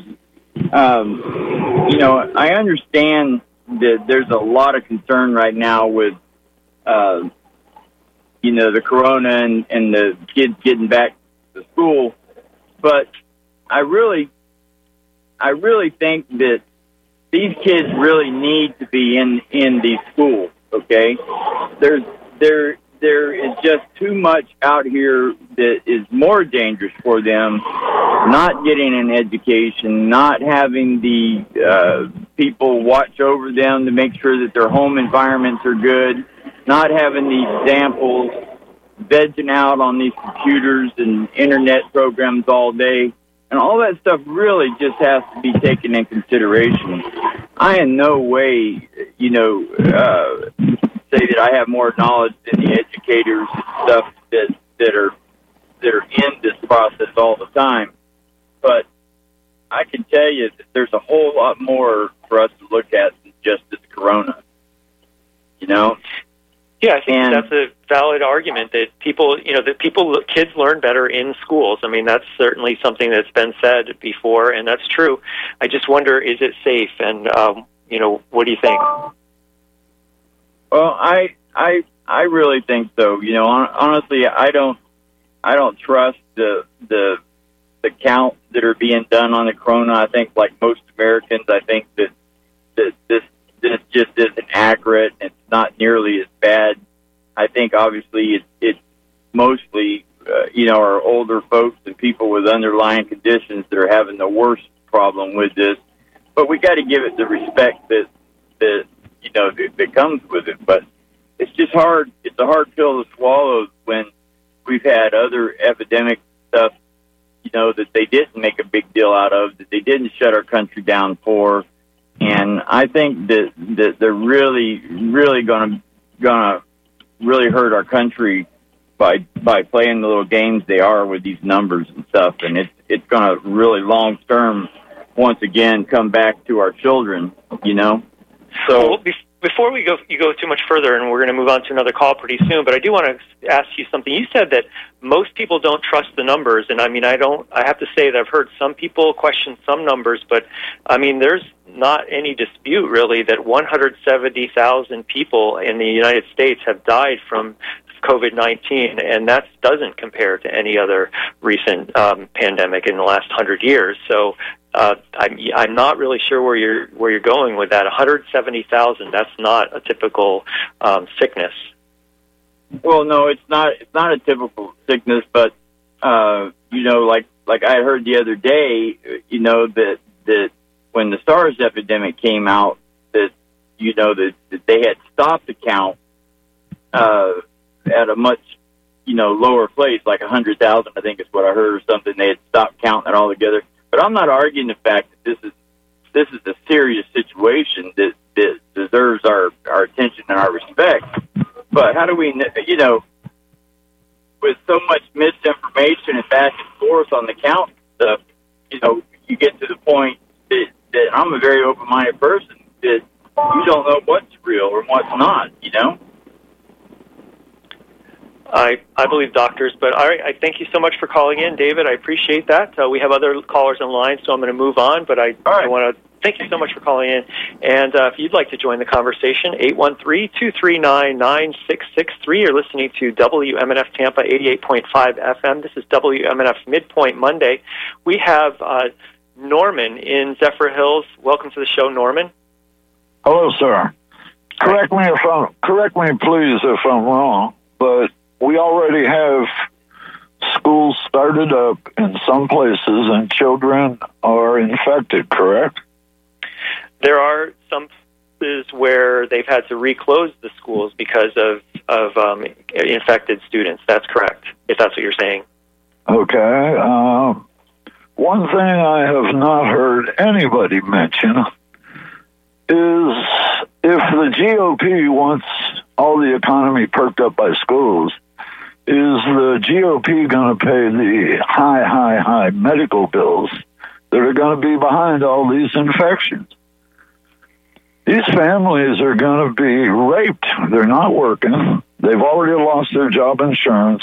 Um, you know, I understand that there's a lot of concern right now with, uh, you know, the corona and, and the kids getting back to school. But I really, I really think that these kids really need to be in, in these schools, okay? There's, there, there is just too much out here that is more dangerous for them, not getting an education, not having the uh, people watch over them to make sure that their home environments are good, not having the examples, vegging out on these computers and internet programs all day. And all that stuff really just has to be taken in consideration. I in no way, you know, uh, say that I have more knowledge than the educators and stuff that, that are that are in this process all the time. But I can tell you that there's a whole lot more for us to look at than just this corona. You know? Yeah, I think And- that's a valid argument that people, you know, that people, kids learn better in schools. I mean, that's certainly something that's been said before, and that's true. I just wonder, is it safe? And, um, you know, what do you think? Well, I, I, I really think so. You know, hon- honestly, I don't, I don't trust the, the, the counts that are being done on the corona. I think, like most Americans, I think that, that this, this just isn't accurate, and think obviously it, it's mostly, uh, you know, our older folks and people with underlying conditions that are having the worst problem with this. But we got to give it the respect that, that you know, that, that comes with it. But it's just hard. It's a hard pill to swallow when we've had other epidemic stuff, you know, that they didn't make a big deal out of, that they didn't shut our country down for. And I think that, that they're really, really going to going to really hurt our country by by playing the little games they are with these numbers and stuff. And it's it's going to really long term, once again, come back to our children, you know. So well, before we go, you go too much further, and we're going to move on to another call pretty soon. But I do want to ask you something. You said that most people don't trust the numbers, and I mean, I don't. I have to say that I've heard some people question some numbers, but I mean, there's not any dispute really that one hundred seventy thousand people in the United States have died from COVID nineteen, and that doesn't compare to any other recent um, pandemic in the last hundred years. So uh, I'm, I'm not really sure where you're where you're going with that. one hundred seventy thousand. That's not a typical um, sickness. Well, no, it's not. It's not a typical sickness, but uh, you know, like like I heard the other day, you know, that that when the SARS epidemic came out, that you know that, that they had stopped the count uh, at a much you know lower place, like a hundred thousand, I think is what I heard, or something. They had stopped counting it all together. But I'm not arguing the fact that this is this is a serious situation that, that deserves our, our attention and our respect. But how do we, you know, with so much misinformation and back and forth on the count stuff, you know, you get to the point that, that I'm a very open-minded person, that you don't know what's real or what's not, you know? I, I believe doctors, but all right, I thank you so much for calling in, David. I appreciate that. Uh, we have other callers on line, so I'm going to move on, but I, right. I want to thank you so much for calling in. And uh, if you'd like to join the conversation, eight one three, two three nine, nine six six three. You're listening to W M N F Tampa eighty-eight point five F M. This is W M N F Midpoint Monday. We have uh, Norman in Zephyr Hills. Welcome to the show, Norman. Hello, sir. Correct me if I'm correct me, please, if I'm wrong, but we already have schools started up in some places and children are infected, correct? There are some places where they've had to reclose the schools because of, of um, infected students. That's correct, if that's what you're saying. Okay. Uh, one thing I have not heard anybody mention is if the G O P wants all the economy perked up by schools, is the G O P going to pay the high, high, high medical bills that are going to be behind all these infections? These families are going to be raped. They're not working. They've already lost their job insurance.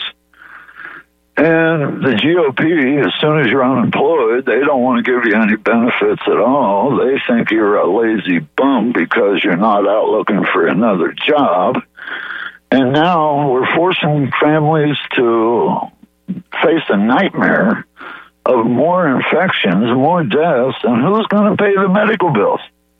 And the G O P, as soon as you're unemployed, they don't want to give you any benefits at all. They think you're a lazy bum because you're not out looking for another job. And now we're forcing families to face a nightmare of more infections, more deaths, and who's going to pay the medical bills?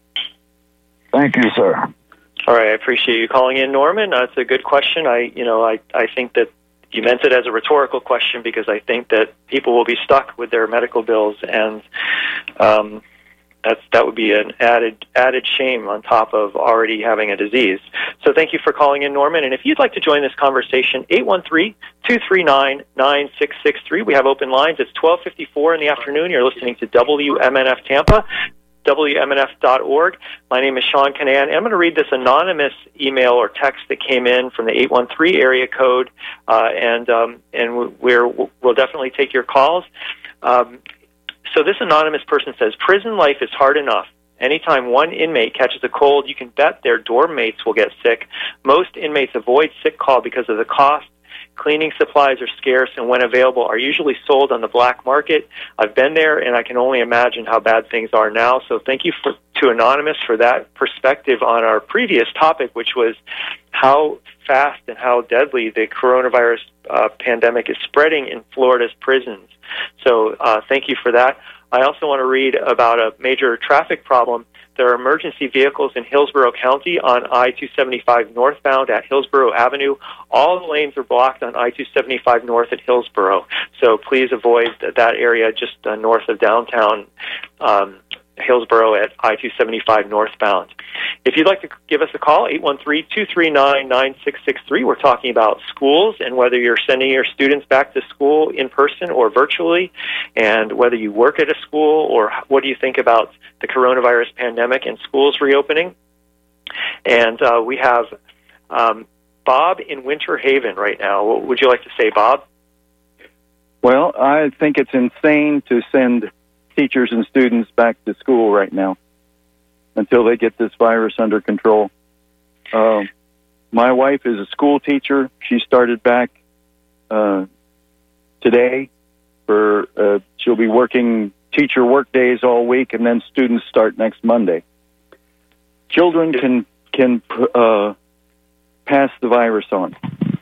Thank you, sir. All right, I appreciate you calling in, Norman. That's a good question. I, you know, I, I think that you meant it as a rhetorical question because I think that people will be stuck with their medical bills, and um, that's that would be an added added shame on top of already having a disease. So thank you for calling in, Norman. And if you'd like to join this conversation, eight one three, two three nine, nine six six three. We have open lines. It's twelve fifty-four in the afternoon. You're listening to W M N F Tampa, W M N F dot org. My name is Sean Canan. I'm going to read this anonymous email or text that came in from the eight one three area code, uh, and um, and we're, we'll definitely take your calls. Um, so this anonymous person says, prison life is hard enough. Anytime one inmate catches a cold, you can bet their dorm mates will get sick. Most inmates avoid sick call because of the cost. Cleaning supplies are scarce and when available are usually sold on the black market. I've been there and I can only imagine how bad things are now. So thank you for, to Anonymous for that perspective on our previous topic, which was how fast and how deadly the coronavirus uh, pandemic is spreading in Florida's prisons. So uh, thank you for that. I also want to read about a major traffic problem. There are emergency vehicles in Hillsborough County on I two seventy-five northbound at Hillsborough Avenue. All the lanes are blocked on I two seventy-five north at Hillsborough, so please avoid that area just uh, north of downtown um, Hillsborough at I two seventy-five northbound. If you'd like to give us a call, eight one three, two three nine, nine six six three. We're talking about schools and whether you're sending your students back to school in person or virtually, and whether you work at a school, or what do you think about the coronavirus pandemic and schools reopening. And uh, we have um, Bob in Winter Haven right now. What would you like to say, Bob? Well, I think it's insane to send teachers and students back to school right now until they get this virus under control. Uh, my wife is a school teacher. She started back uh, today. For uh, she'll be working teacher work days all week, and then students start next Monday. Children can can uh, pass the virus on.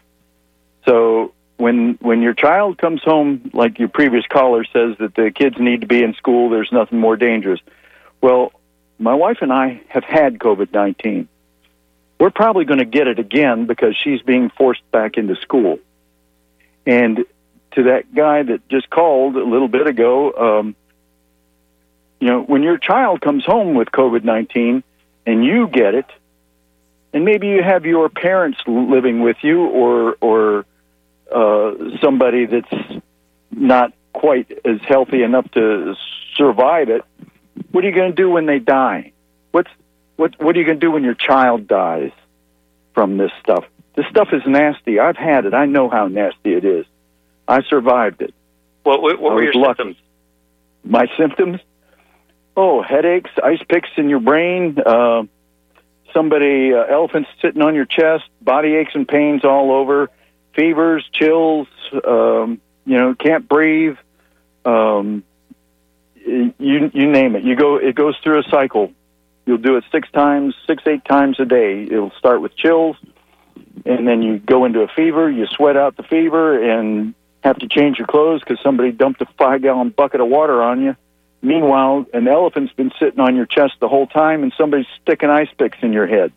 So when when your child comes home, like your previous caller says that the kids need to be in school, there's nothing more dangerous. Well, my wife and I have had COVID nineteen. We're probably going to get it again because she's being forced back into school. And to that guy that just called a little bit ago, um, you know, when your child comes home with COVID nineteen and you get it, and maybe you have your parents living with you, or or uh, somebody that's not quite as healthy enough to survive it, what are you going to do when they die? What's what What are you going to do when your child dies from this stuff? This stuff is nasty. I've had it. I know how nasty it is. I survived it. What, what, what were your lucky. symptoms? My symptoms? Oh, headaches, ice picks in your brain, uh, somebody, uh, elephants sitting on your chest, body aches and pains all over, fevers, chills, um, you know, can't breathe, um, you you name it. You go. It goes through a cycle. You'll do it six times, six, eight times a day. It'll start with chills, and then you go into a fever, you sweat out the fever, and have to change your clothes because somebody dumped a five-gallon bucket of water on you. Meanwhile, an elephant's been sitting on your chest the whole time, and somebody's sticking ice picks in your head.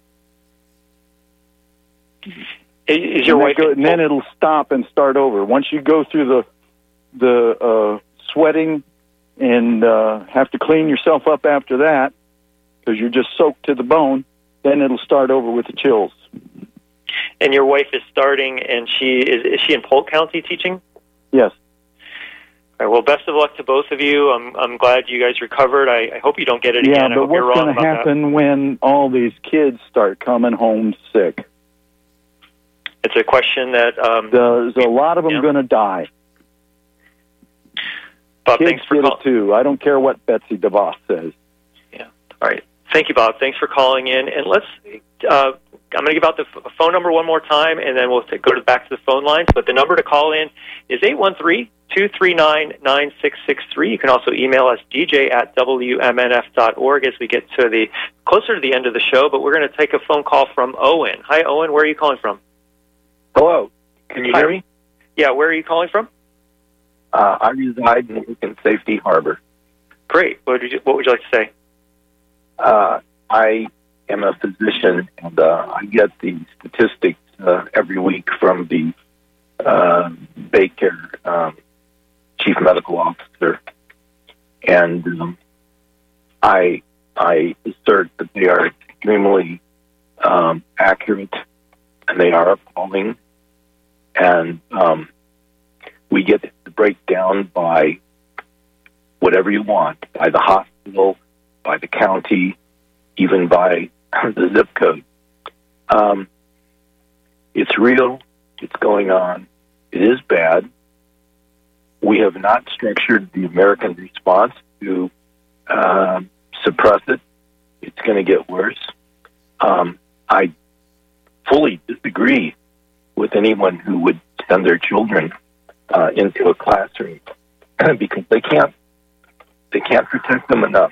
Is your and wife? Go, and then it'll stop and start over. Once you go through the the uh, sweating and uh, have to clean yourself up after that because you're just soaked to the bone, then it'll start over with the chills. And your wife is starting, and she is is she in Polk County teaching? Yes. All right, well, best of luck to both of you. I'm I'm glad you guys recovered. I, I hope you don't get it yeah, again. I but hope you're what's wrong going to about happen that. when all these kids start coming home sick? It's a question that um, There's a lot of them yeah. going to die. Bob, Kids thanks for get calling. it too. I don't care what Betsy DeVos says. Yeah. All right. Thank you, Bob. Thanks for calling in. And let's. Uh, I'm going to give out the f- phone number one more time, and then we'll t- go to back to the phone lines. But the number to call in is eight one three, two three nine, nine six six three. You can also email us, d j at w m n f dot org, as we get to the closer to the end of the show. But we're going to take a phone call from Owen. Hi, Owen. Where are you calling from? Hello. Can you Hi. hear me? Yeah. Where are you calling from? Uh, I reside in, in Safety Harbor. Great. What would you, what would you like to say? Uh, I am a physician, and uh, I get the statistics uh, every week from the uh, Baycare um, chief medical officer, and um, I I assert that they are extremely um, accurate, and they are appalling, and um, we get the breakdown by whatever you want, by the hospital, by the county, even by the zip code. Um, it's real. It's going on. It is bad. We have not structured the American response to uh, suppress it. It's going to get worse. Um, I fully disagree with anyone who would send their children uh, into a classroom because they can't. They can't protect them enough.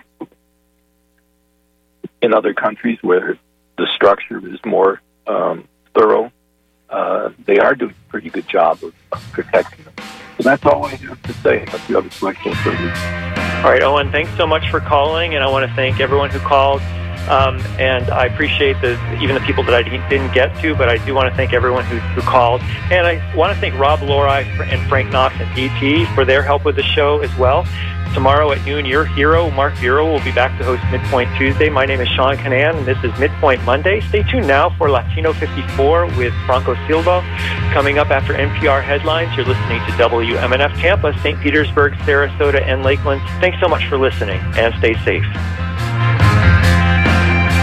In other countries where the structure is more um, thorough, uh, they are doing a pretty good job of, of protecting them. So that's all I have to say. If you have a question for me. All right, Owen, thanks so much for calling, and I want to thank everyone who called. Um, and I appreciate the even the people that I didn't get to, but I do want to thank everyone who, who called. And I want to thank Rob Lori and Frank Knox and E T for their help with the show as well. Tomorrow at noon, your hero, Mark Bureau, will be back to host Midpoint Tuesday. My name is Sean Canan, and this is Midpoint Monday. Stay tuned now for Latino fifty-four with Franco Silva. Coming up after N P R headlines, you're listening to W M N F Tampa, Saint Petersburg, Sarasota, and Lakeland. Thanks so much for listening, and stay safe.